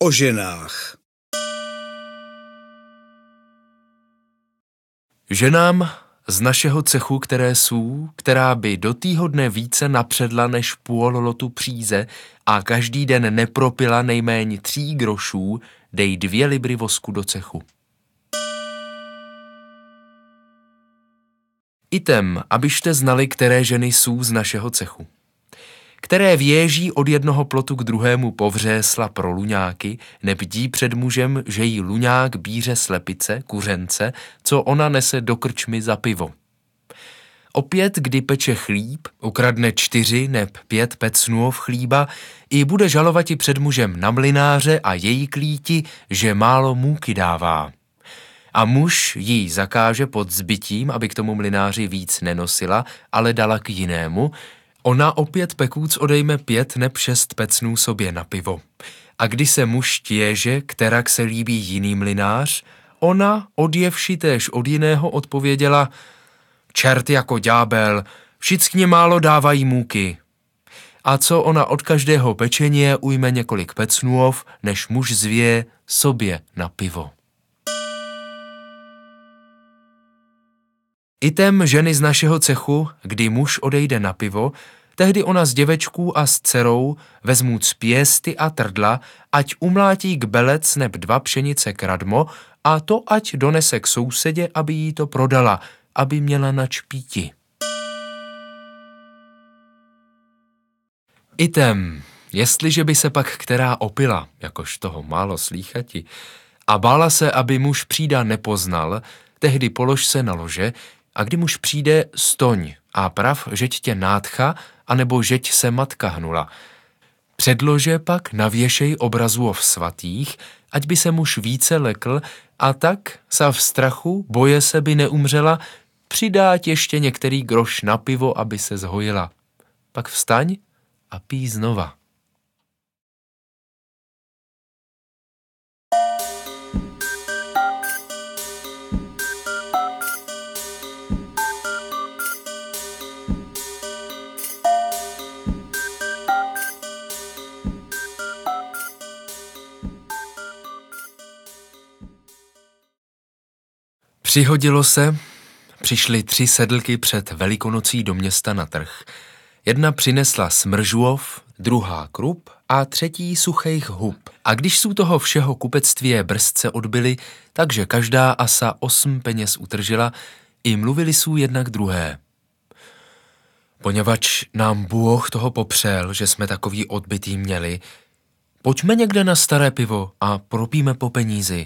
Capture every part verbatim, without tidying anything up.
O ženách. Ženám z našeho cechu, které jsou, která by do týho dne více napředla než půl lotu příze a každý den nepropila nejméně tří grošů, dej dvě libry vosku do cechu. Item, abyste znali, které ženy jsou z našeho cechu. Které věží od jednoho plotu k druhému povřésla pro luňáky, nebdí před mužem, že jí luňák bíře slepice, kuřence, co ona nese do krčmy za pivo. Opět, kdy peče chlíb, ukradne čtyři neb pět pecnův chlíba, i bude žalovati před mužem na mlynáře a její klíti, že málo můky dává. A muž jí zakáže pod zbytím, aby k tomu mlynáři víc nenosila, ale dala k jinému. Ona opět pekúc odejme pět neb šest pecnů sobě na pivo. A když se muž těže, kterak se líbí jiný mlynář, ona, odjevši též od jiného, odpověděla: čert jako ďábel, všichni málo dávají můky. A co ona od každého pečeně ujme několik pecnův, než muž zvěje sobě na pivo. Item ženy z našeho cechu, kdy muž odejde na pivo, tehdy ona s děvečkou a s dcerou vezmou pěsty a trdla, ať umlátí k belec neb dva pšenice kradmo a to ať donese k sousedě, aby jí to prodala, aby měla na čpíti. Item, jestliže by se pak která opila, jakož toho málo slýchati, a bála se, aby muž přída nepoznal, tehdy polož se na lože, a kdy muž přijde, stoň a prav, žeť tě nádcha, anebo žeť se matka hnula. Předlože pak navěšej obrazův svatých, ať by se muž více lekl, a tak sa v strachu, boje se by neumřela, přidá ještě některý groš na pivo, aby se zhojila. Pak vstaň a pij znova. Přihodilo se, přišly tři sedlky před Velikonocí do města na trh. Jedna přinesla smržův, druhá krup a třetí suchejch hub. A když jsou toho všeho kupectví brzce odbyli, takže každá asa osm peněz utržila, i mluvili jsou jednak druhé. Poněvadž nám Bůh toho popřel, že jsme takový odbytý měli, pojďme někde na staré pivo a propíme po penízi.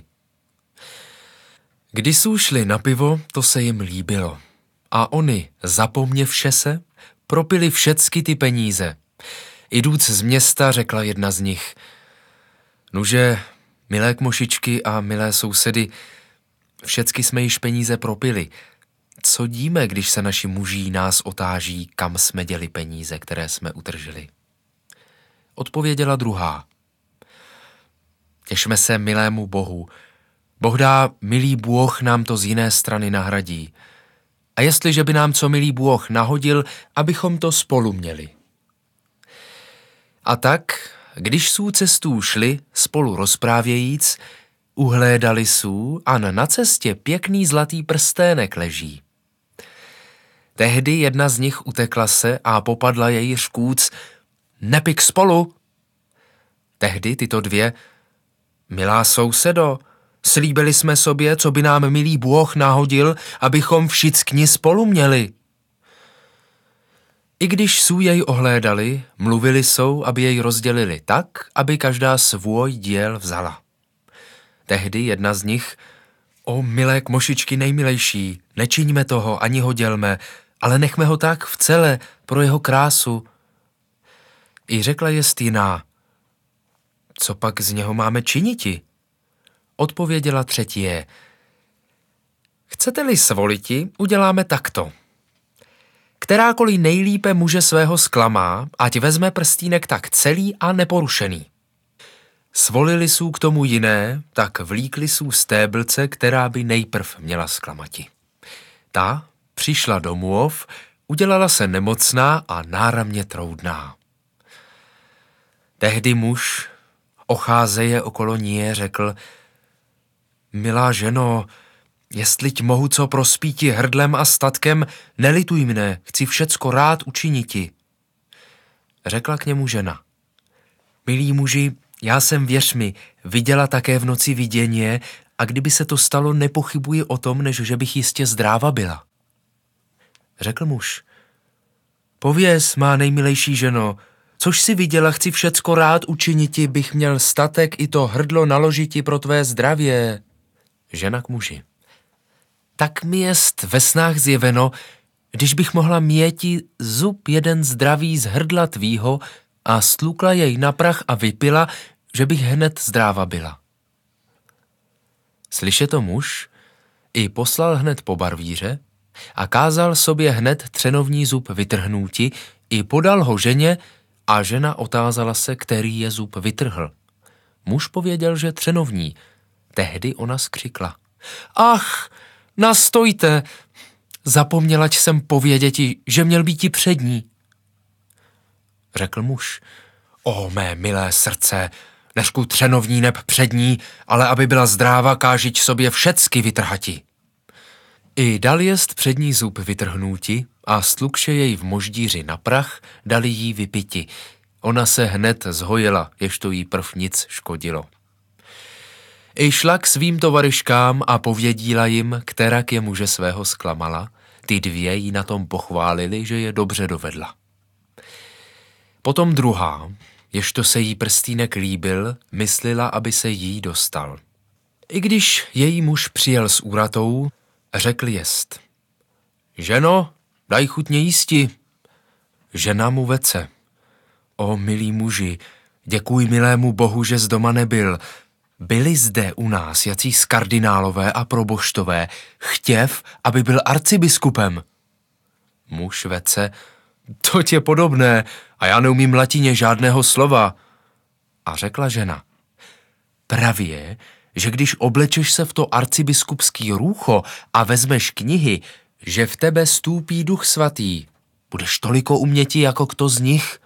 Když jsou šli na pivo, to se jim líbilo. A oni, zapomněvše se, propili všecky ty peníze. Idúc z města, řekla jedna z nich: nuže, milé kmošičky a milé sousedy, všecky jsme již peníze propili. Co díme, když se naši muží nás otáží, kam jsme děli peníze, které jsme utržili? Odpověděla druhá: těšme se milému Bohu. Boh dá, milý Bůh nám to z jiné strany nahradí. A jestliže by nám co milý Bůh nahodil, abychom to spolu měli. A tak, když jsou cestů šli, spolu rozprávějíc, uhlédali jsou a na cestě pěkný zlatý prstének leží. Tehdy jedna z nich utekla se a popadla její řkúc: nepik spolu. Tehdy tyto dvě: milá sousedo, slíbili jsme sobě, co by nám milý Bůh nahodil, abychom všichni spolu měli. I když jsou jej ohlédali, mluvili jsou, aby jej rozdělili tak, aby každá svůj díl vzala. Tehdy jedna z nich: o milé kmošičky nejmilejší, nečiňme toho, ani ho dělme, ale nechme ho tak v celé pro jeho krásu. I řekla jest jiná: co pak z něho máme činiti? Odpověděla třetí: chcete-li svoliti, uděláme takto. Kterákoliv nejlípe muže svého zklamá, ať vezme prstínek tak celý a neporušený. Svolili jsou k tomu jiné, tak vlíkli jsou stéblce, která by nejprv měla zklamati. Ta přišla domův, udělala se nemocná a náramně troudná. Tehdy muž, ocházeje okolo ní, řekl: Milá ženo, jestliť mohu co prospíti hrdlem a statkem, nelituj mne, chci všecko rád učiniti. Řekla k němu žena: Milý muži, já jsem, věř mi, viděla také v noci viděně, a kdyby se to stalo, nepochybuji o tom, než že bych jistě zdráva byla. Řekl muž: Pověz, má nejmilejší ženo, což si viděla, chci všecko rád učiniti, bych měl statek i to hrdlo naložiti pro tvé zdravě. Žena k muži: Tak mi jest ve snách zjeveno, když bych mohla měti zub jeden zdravý z hrdla tvýho a stlukla jej na prach a vypila, že bych hned zdráva byla. Slyše to muž, i poslal hned po barvíře a kázal sobě hned třenovní zub vytrhnúti, i podal ho ženě, a žena otázala se, který je zub vytrhl. Muž pověděl, že třenovní. Tehdy ona skřikla: Ach, nastojte, zapomnělať jsem pověděti, že měl býti přední. Řekl muž: O mé milé srdce, neřku třenovní neb přední, ale aby byla zdráva, kážiť sobě všecky vytrhati. I dal jest přední zub vytrhnúti a stlukše jej v moždíři na prach, dali jí vypiti. Ona se hned zhojila, jež to jí prv nic škodilo. I šla k svým tovariškám a povědíla jim, kterak je muže svého zklamala. Ty dvě jí na tom pochválili, že je dobře dovedla. Potom druhá, jež to se jí prstýnek líbil, myslela, aby se jí dostal. I když její muž přijel s úratou, řekl jest: Ženo, daj chutně jísti. Žena mu vece: O milí muži, děkuj milému Bohu, že z doma nebyl. Byli zde u nás jací z kardinálové a proboštové, chtěv, aby byl arcibiskupem. Muž vece: To tě podobné, a já neumím latině žádného slova. A řekla žena: Pravě, že když oblečeš se v to arcibiskupský růcho a vezmeš knihy, že v tebe stoupí Duch Svatý, budeš toliko uměti jako kdo z nich.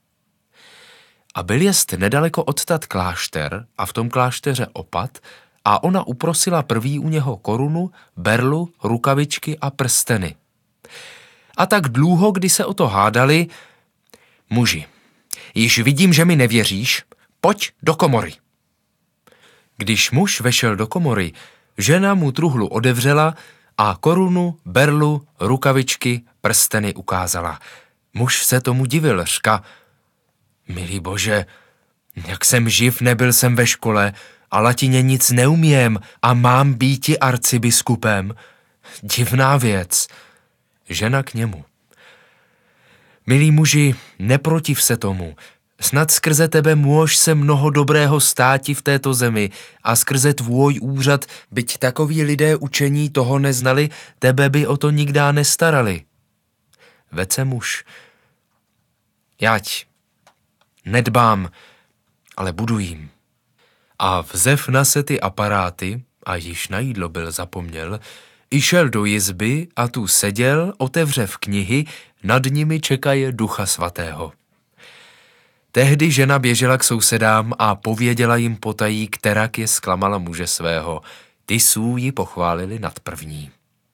A byl jest nedaleko odtat klášter a v tom klášteře opat, a ona uprosila prvý u něho korunu, berlu, rukavičky a prsteny. A tak dlouho, kdy se o to hádali: Muži, již vidím, že mi nevěříš, pojď do komory. Když muž vešel do komory, žena mu truhlu odevřela a korunu, berlu, rukavičky, prsteny ukázala. Muž se tomu divil, řka: Milý Bože, jak jsem živ, nebyl jsem ve škole a latině nic neumím a mám býti arcibiskupem. Divná věc. Žena k němu: Milí muži, neprotiv se tomu. Snad skrze tebe můž se mnoho dobrého státi v této zemi a skrze tvůj úřad, byť takoví lidé učení toho neznali, tebe by o to nikdá nestarali. Vece muž: Jať, nedbám, ale budu jim. A vzev na se ty aparáty, a již na jídlo byl zapomněl, i šel do jizby a tu seděl, otevřev knihy, nad nimi čekaje Ducha Svatého. Tehdy žena běžela k sousedám a pověděla jim potají, kterak je zklamala muže svého. Ty sú ji pochválili nad první.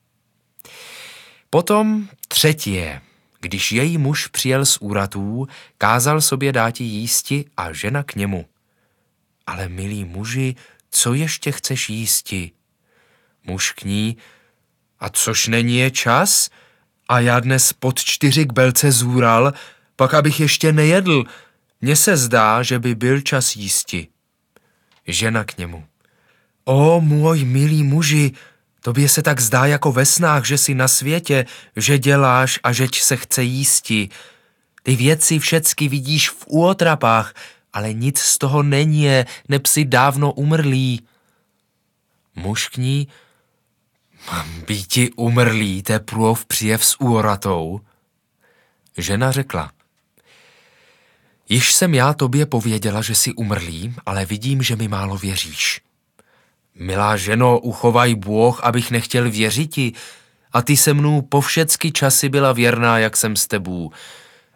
Potom třetí, když její muž přijel z úratů, kázal sobě dáti jísti a žena k němu: Ale milí muži, co ještě chceš jísti? Muž k ní: A což není je čas? A já dnes pod čtyři kbelce zůral, pak abych ještě nejedl. Mně se zdá, že by byl čas jísti. Žena k němu: O můj milý muži, tobě se tak zdá jako ve snách, že jsi na světě, že děláš a žeť se chce jísti. Ty věci všecky vidíš v úotrapách, ale nic z toho není, neb si dávno umrlý. Muž k ní: Mám býti umrlý, teprův přijev s úoratou. Žena řekla: Již jsem já tobě pověděla, že jsi umrlý, ale vidím, že mi málo věříš. Milá ženo, uchovaj Bůh, abych nechtěl věřiti, a ty se mnou po všecky časy byla věrná, jak jsem s tebou.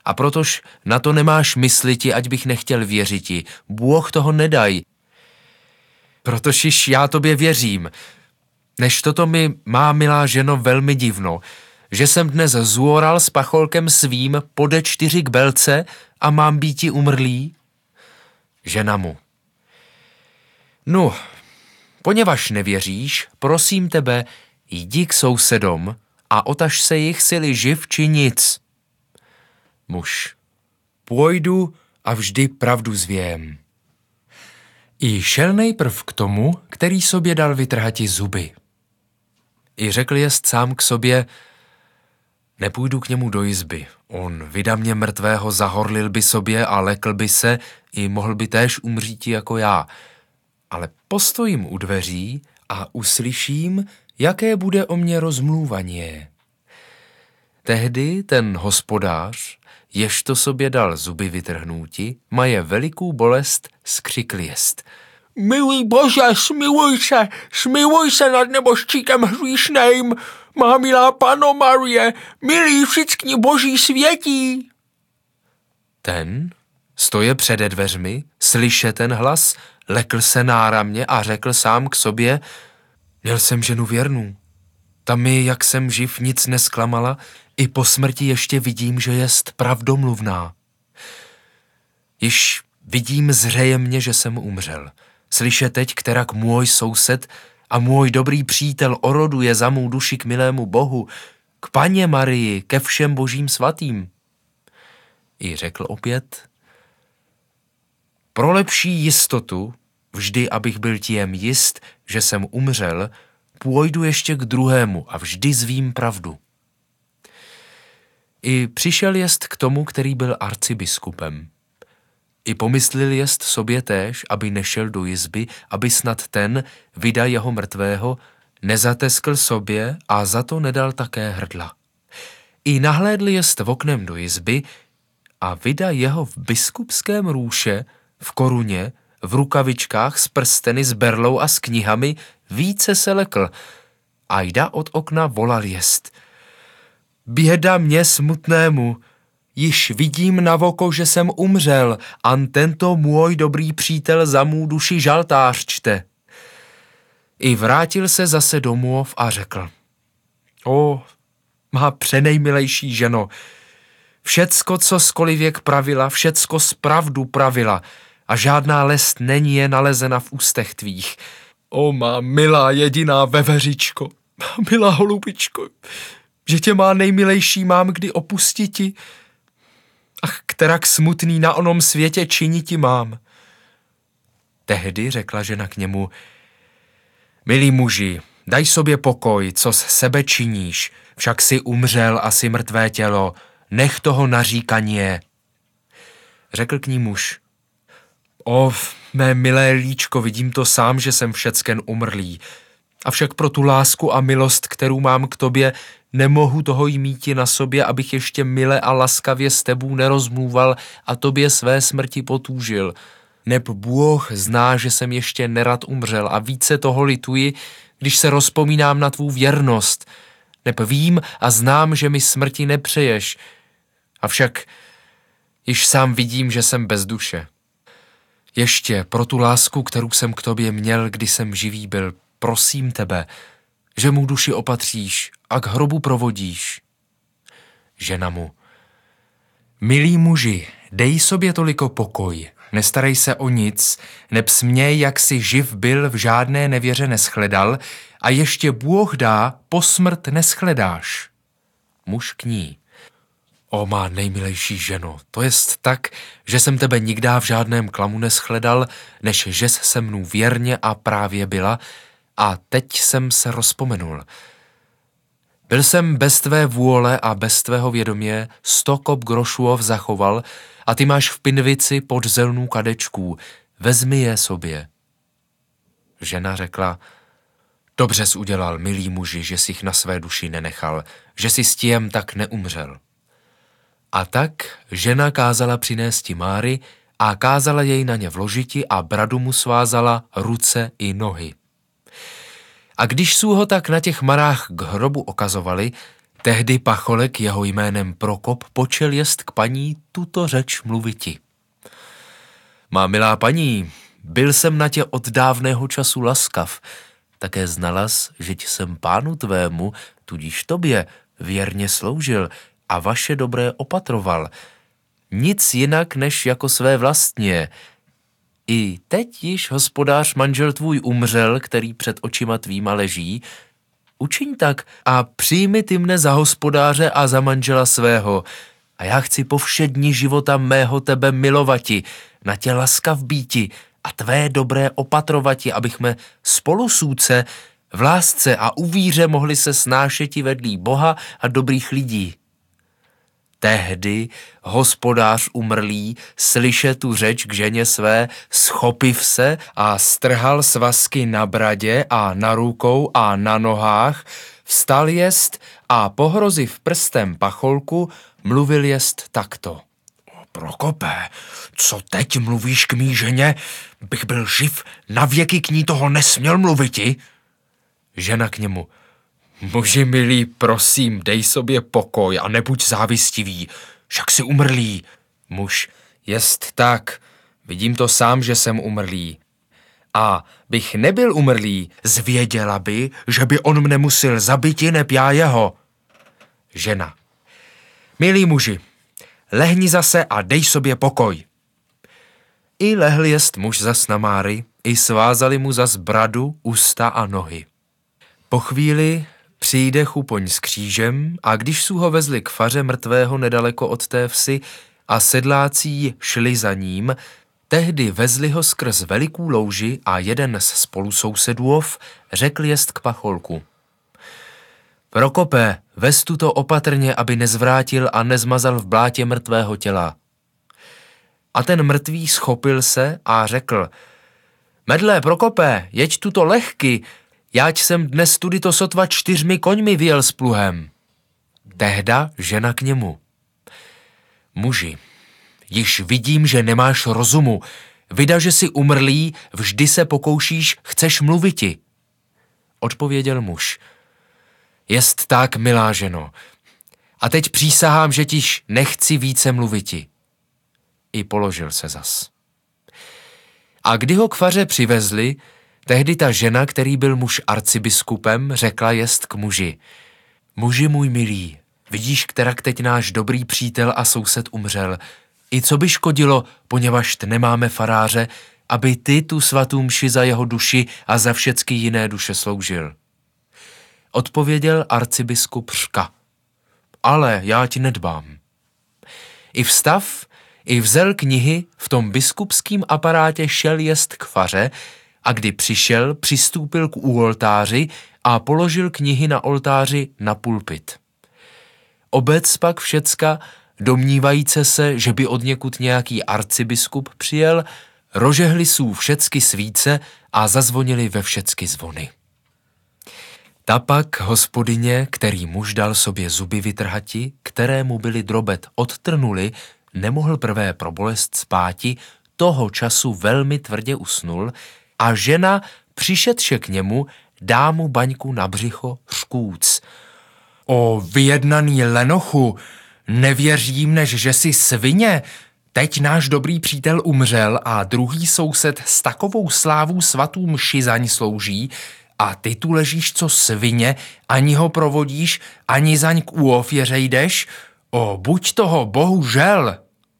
A protož na to nemáš mysliti, ať bych nechtěl věřiti. Bůh toho nedaj. Protož již já tobě věřím. Než toto mi má, milá ženo, velmi divno, že jsem dnes zůral s pacholkem svým pode čtyři k belce a mám býti umrlý? Žena mu. No, poněvadž nevěříš, prosím tebe, jdi k sousedom a otaž se jich, sili živ či nic. Muž. Půjdu a vždy pravdu zvěm. I šel nejprv k tomu, který sobě dal vytrhati zuby. I řekl jest sám k sobě, nepůjdu k němu do izby. On vyda mě mrtvého, zahorlil by sobě a lekl by se, i mohl by též umříti jako já. Ale postojím u dveří a uslyším, jaké bude o mě rozmluvaně. Tehdy ten hospodář, jež to sobě dal zuby vytrhnúti, maje velikou bolest, skřikl jest. Milý Bože, smiluj se, smiluj se nad nebožčíkem hříšným, má milá Panno Marie, milý všichni boží světí. Ten, stoje přede dveřmi, slyše ten hlas, lekl se náramně a řekl sám k sobě, měl jsem ženu věrnou. Ta mi, jak jsem živ, nic nesklamala, i po smrti ještě vidím, že jest pravdomluvná. Již vidím zřejmě, že jsem umřel. Slyše teď, kterak můj soused a můj dobrý přítel oroduje za mou duši k milému Bohu, k Panně Marii, ke všem božím svatým. I řekl opět, pro lepší jistotu, vždy, abych byl tím jist, že jsem umřel, půjdu ještě k druhému a vždy zvím pravdu. I přišel jest k tomu, který byl arcibiskupem. I pomyslil jest sobě též, aby nešel do jizby, aby snad ten, vida jeho mrtvého, nezateskl sobě a za to nedal také hrdla. I nahlédl jest v oknem do jizby a vida jeho v biskupském růše, v koruně, v rukavičkách s prsteny, s berlou a s knihami, více se lekl a jda od okna volal jest. Běda mě smutnému, již vidím na voko, že jsem umřel, an tento můj dobrý přítel za mou duši žaltář čte. I vrátil se zase domov a řekl. O, má přenejmilejší ženo, všecko, co skolivěk pravila, všecko zpravdu pravila a žádná lest není je nalezena v ústech tvých. O, má milá jediná veveřičko, milá holubičko, že tě má nejmilejší mám kdy opustiti. Ach, kterak smutný na onom světě činiti mám. Tehdy řekla žena k němu, milí muži, daj sobě pokoj, co z sebe činíš, však si umřel a si mrtvé tělo, nech toho naříkaně. Řekl k ní muž, o, mé milé líčko, vidím to sám, že jsem všecken umrlý, avšak pro tu lásku a milost, kterou mám k tobě, nemohu toho jmíti na sobě, abych ještě mile a laskavě s tebou nerozmluval a tobě své smrti potůžil. Neb Bůh zná, že jsem ještě nerad umřel a více toho lituji, když se rozpomínám na tvou věrnost. Neb vím a znám, že mi smrti nepřeješ, avšak již sám vidím, že jsem bez duše. Ještě pro tu lásku, kterou jsem k tobě měl, kdy jsem živý byl, prosím tebe, že mu duši opatříš a k hrobu provodíš. Žena mu. Milí muži, dej sobě toliko pokoj, nestarej se o nic, neb směj, jak si živ byl, v žádné nevěře neschledal a ještě Bůh dá, po smrt neschledáš. Muž k ní. O má nejmilejší ženo, to jest tak, že jsem tebe nikdy v žádném klamu neschledal, než žes se mnou věrně a právě byla, a teď jsem se rozpomenul. Byl jsem bez tvé vůle a bez tvého vědomě sto kop grošův zachoval a ty máš v pinvici pod zelnou kadečků. Vezmi je sobě. Žena řekla, dobře jsi udělal, milý muži, že jsi jich na své duši nenechal, že jsi s tím tak neumřel. A tak žena kázala přinésti Máry a kázala jej na ně vložiti a bradu mu svázala ruce i nohy. A když jsou ho tak na těch marách k hrobu okazovali, Tehdy pacholek jeho jménem Prokop počel jest k paní tuto řeč mluviti. Má milá paní, byl jsem na tě od dávného času laskav, také znalas, žeť jsem pánu tvému, tudíž tobě, věrně sloužil a vaše dobré opatroval. Nic jinak, než jako své vlastně. I teď již hospodář manžel tvůj umřel, který před očima tvýma leží. Učiň tak a přijmi ty mne za hospodáře a za manžela svého. A já chci po vše dni života mého tebe milovati, na tě laskav býti a tvé dobré opatrovati, abych me spolu sůdce, v lásce a u víře mohli se snášeti vedlí Boha a dobrých lidí. Tehdy hospodář umrlý slyše tu řeč k ženě své, schopiv se a strhal svazky na bradě a na rukou a na nohách, vstal jest a pohroziv prstem pacholku, mluvil jest takto. Prokope, co teď mluvíš k mý ženě? Bych byl živ, navěky k ní toho nesměl mluviti. Žena k němu. Muži milí, prosím, dej sobě pokoj a nebuď závistivý, však jsi umrlý. Muž, jest tak, vidím to sám, že jsem umrlý. A bych nebyl umrlý, zvěděla by, že by on mne musil zabiti, neb já jeho. Žena. Milí muži, lehni zase a dej sobě pokoj. I lehl jest muž zas na Máry, i svázali mu zas bradu, ústa a nohy. Po chvíli přijde chupoň s křížem a když sú ho vezli k faře mrtvého nedaleko od té vsi a sedlácí šli za ním, tehdy vezli ho skrz velikou louži a jeden z spolusousedův řekl jest k pacholku. Prokope, vez tuto opatrně, aby nezvrátil a nezmazal v blátě mrtvého těla. A ten mrtvý schopil se a řekl, medle, Prokope, jeď tuto lehky, jáť jsem dnes tudy to sotva čtyřmi koňmi vyjel s pluhem. Tehda žena k němu. Muži, již vidím, že nemáš rozumu, vida, že jsi umrlý, vždy se pokoušíš, chceš mluviti. Odpověděl muž. Jest tak, milá ženo, a teď přísahám, že tiž nechci více mluviti. I položil se zas. A kdy ho k faře přivezli, tehdy ta žena, který byl muž arcibiskupem, řekla jest k muži. Muži můj milý, vidíš, kterak teď náš dobrý přítel a soused umřel. I co by škodilo, poněvadž nemáme faráře, aby ty tu svatou mši za jeho duši a za všecky jiné duše sloužil. Odpověděl arcibiskup Řka. Ale já ti nedbám. I vstav, i vzel knihy, v tom biskupským aparátě šel jest k faře a kdy přišel, přistoupil k u oltáři a položil knihy na oltáři na pulpit. Obec pak všecka, domnívajíce se, že by odněkud nějaký arcibiskup přijel, rožehli sú všecky svíce a zazvonili ve všecky zvony. Ta pak hospodyně, který muž dal sobě zuby vytrhati, kterému byli drobet odtrnuli, nemohl prvé pro bolest spáti, toho času velmi tvrdě usnul a žena, přišedše k němu, dá mu baňku na břicho škůc. O vyjednaný lenochu, nevěřím, než že jsi svině. Teď náš dobrý přítel umřel a druhý soused s takovou slávou svatou mši zaň slouží a ty tu ležíš co svině, ani ho provodíš, ani zaň k úofěře jdeš. O, buď toho bohužel.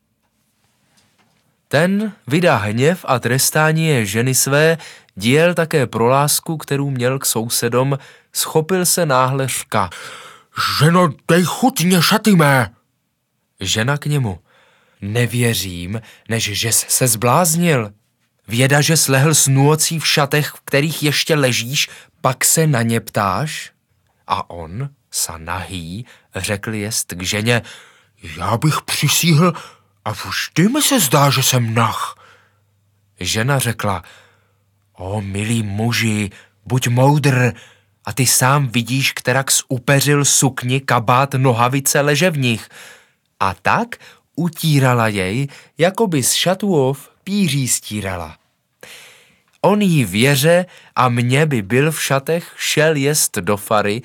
Ten vydá hněv a trestání je ženy své, děl také pro lásku, kterou měl k sousedom, schopil se náhle Řka. Ženo, dej chutně šaty mé. Žena k němu. Nevěřím, než že se zbláznil. Věda, že slehl s nůcí v šatech, v kterých ještě ležíš, pak se na ně ptáš? A on, sa nahý, řekl jest k ženě, já bych přisíhl a vždy mi se zdá, že jsem nah. Žena řekla, o milí muži, buď moudr, a ty sám vidíš, kterak zupeřil sukni, kabát, nohavice leže v nich. A tak utírala jej, jako by z šatův píří stírala. On jí věře a mě by byl v šatech, šel jest do fary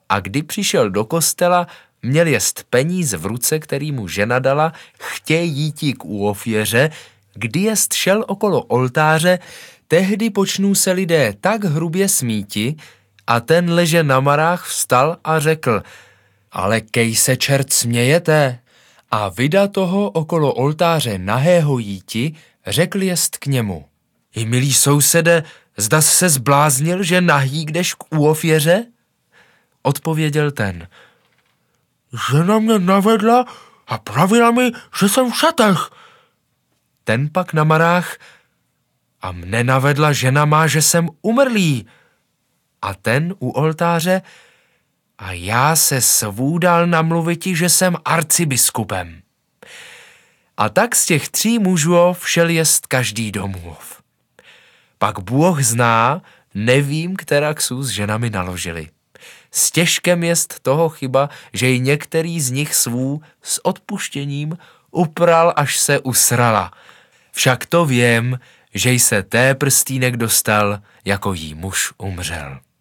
A kdy přišel do kostela, měl jest peníz v ruce, který mu žena dala, chtěj jíti k úofěře, kdy jest šel okolo oltáře, tehdy počnou se lidé tak hrubě smíti, a ten leže na marách vstal a řekl, ale kej se čert smějete? A vida toho okolo oltáře nahého jíti, řekl jest k němu. I milý sousede, zda se zbláznil, že nahý jdeš k úofěře? Odpověděl ten. Žena mě navedla a pravila mi, že jsem v šatech. Ten pak na marách, a mne navedla žena má, že jsem umrlý. A ten u oltáře, a já se svůdal namluviti, že jsem arcibiskupem. A tak z těch tří mužů všel jest každý domův. Pak Bůh zná, nevím, která ksů s ženami naložili. S těžkem jest toho chyba, že i některý z nich svů s odpuštěním upral, až se usrala. Však to vím, že se té prstýnek dostal, jako jí muž umřel.